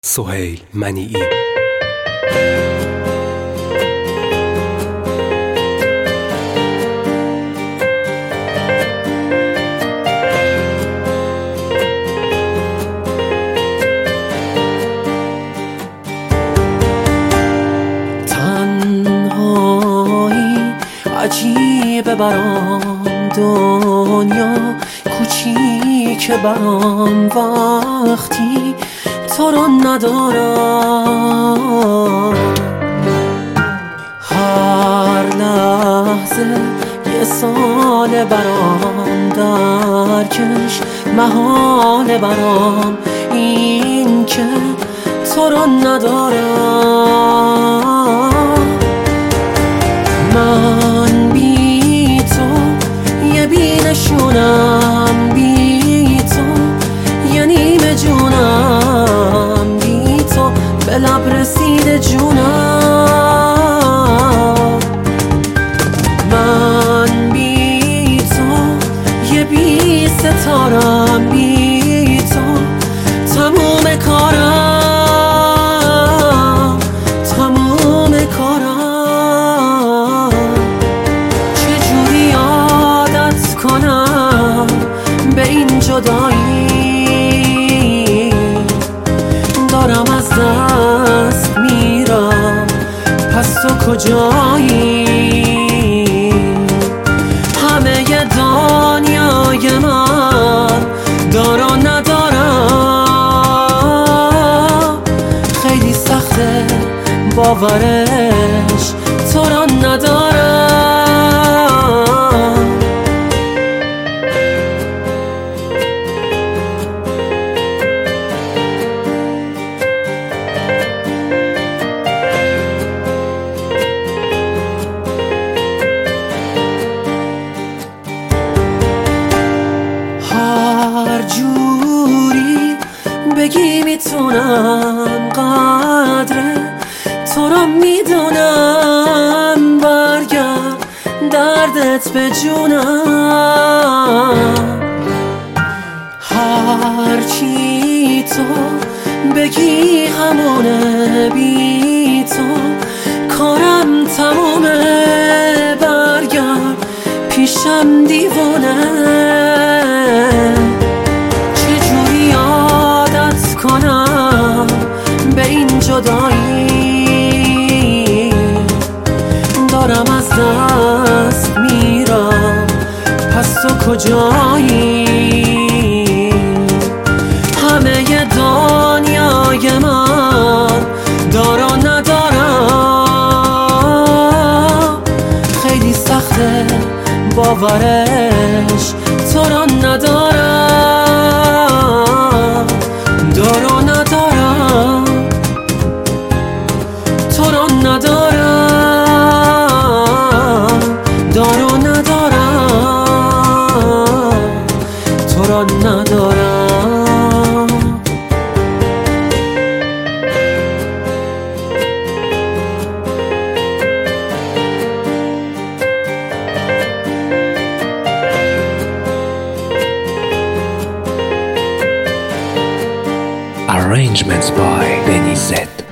سهیل منیعی. تنهایی عجیبه برام، دنیا کوچیکه برام وقتی تو رو ندارم. هر لحظه یه سال برام درکش محال برام، این که تو رو ندارم. من بی تو یه بینشونم، بی تو یه نیمه جونم، بی تو به لب رسیده جونم. من بی تو یه بی ستارم، بی تو تموم کارم، تموم کارم. چجوری عادت کنم به این جدایی، دارم از دست میرم، پس تو کجایی؟ همه دنیای من دار و ندارم، خیلی سخته باورش تو را ندارم. هر جوری بگی میتونم، قدر تو رو میدونم، برگرد دردت به جونم. هرچی تو بگی همونه، بی تو کارم تمومه، برگرد پیشم دیوانه. چجوری عادت کنم به این جدایی، دارم از دست میرم، پس تو کجایی؟ همه دنیای من دار و ندارم، خیلی سخته باورش تو را ندارم، دار و ندارم، تو را ندارم، دار و ندارم، تو را ندارم. Arrangements by Benny Z.